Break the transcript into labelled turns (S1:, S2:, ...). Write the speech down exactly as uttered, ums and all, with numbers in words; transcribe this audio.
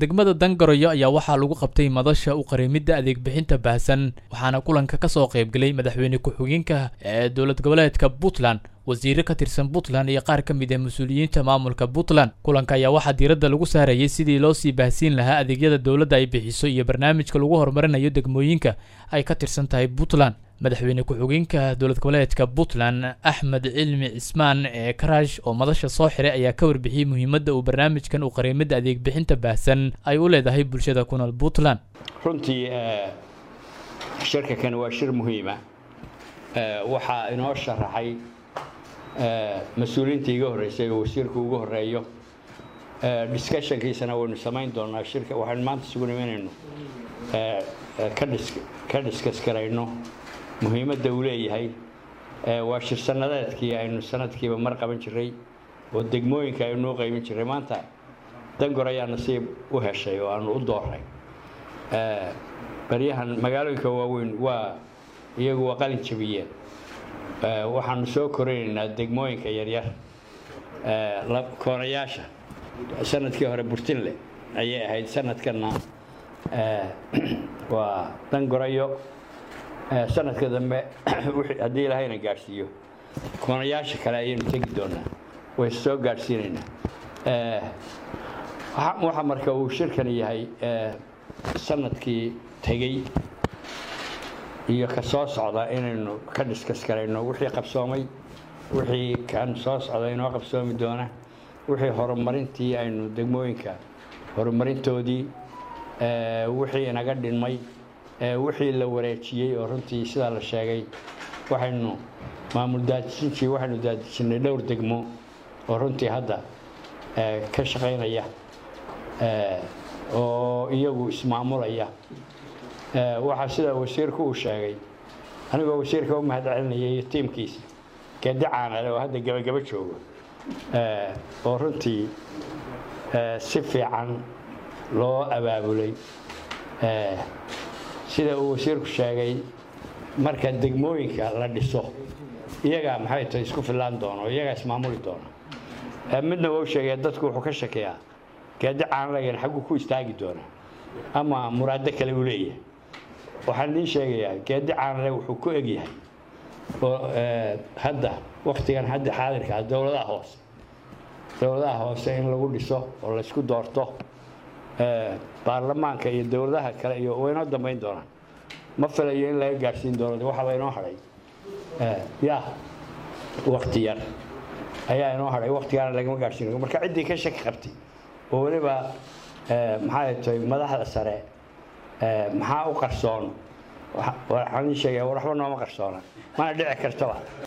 S1: degmada Dangaroyo ayaa waxaa lagu qabtay madasha u qareemida adeeg bixinta baahsan waxaana kulanka ka soo qayb galay madaxweyne ku-xigeenka ee dowlad goboleedka Puntland wasiir ka tirsan Puntland iyo qaar ka mid ah mas'uuliyiinta maamulka Puntland. Kulanka ayaa waxaa diiradda lagu saarayay sidii loo sii baahsin lahaa adeegyada dowladda ay bixiso iyo barnaamijka lagu horumarinayo degmooyinka ay ka tirsan tahay Puntland. madaxweyne ku-xigeenka dowlad goboleedka Puntland Axmed Cilmi Cismaan ee Karash oo madasha soo xiray ayaa ka warbixiyay muhiimadda uu barnaamijkan u qareemida adeeg bixinta baahsan ay u leedahay bulshada ku nool Puntland.
S2: runtii shirka kan waa shir muhiim ah waxa inoo sharaxay mas'uuliyiinta iga horeysay oo wasiirku ugu horeeyo discussion-kiisana waynu samayn doonaa shirka waxaan maanta isugu nimanayno ka discuss karayno muhiimadda uu leeyahay waa shir sanadeedkii aynu sanadkiiba mar qaban jiray oo degmooyinka aynu u qaybin jiray maanta Dangaroyo nasiib u heshay oo aanu u dooray bariyahan magaalooyinka waaweyn waa iyagu waa qalin jabiyeen waxaanu soo koreynaa degmooyinka yaryar la koonayaasha sanadkii hore Burtinle ayay ahayd sanadkana waa Dangaroyo sanadka dambe haddii Ilaahayna gaarsiiyo koonayaasha kale ayaynu tegi doonaa way soo gaarsiinaynaa waxa marka uu shirkan yahay sanadkii tagay iyo ka soo socda inaynu ka discuss karayno wixii qabsoomay wixii kan soo socda inoo qabsoomi doona wixii horumarintii aynu degmooyinka horumarintoodii wixii inaga dhinmay wixii la wareejiyay oo runtii sida la sheegay waxaynu maamul daadintii waxaynu daadinay dhowr degmo oo runtii hadda ka shaqeynaya oo iyagu ismaamulaya waxa sida wasiirku uu sheegay anigoo wasiirka u mahadcelinayay tiimkiisa kadacaan oo hadda gabagaba joogo oo runtii si fiican loo abaabulay sida uu wasiirku sheegay marka degmooyinka la dhiso iyaga maxay tahay isku filaan doono iyaga ismaamuli doono midna uu sheegay dadku wuxuu ka shakiyaa kadacaan laga xaq ku istaagi doona ama muraad kale uu leeyahay waxaan idin sheegayaa kadacaan laga wuxuu ku eg yahay oo hadda waqtigan hadda xaadirka dawladaha hoose dawladaha hoose in lagu dhiso oo la isku doorto baarlamaanka iyo dawladaha kale iyo wayna dambeyn doonaan ma filayo in laga gaarsiin doono waxa bay inoo haray ya waqti yar ayaa inoo haray waqtigan laga gaarsiin marka cidii ka shaki qabtay oo waliba maxay tahay madaxda sare maxaa u qarsoon waxaan sheegay waxba nooma qarsoona mana dhici karto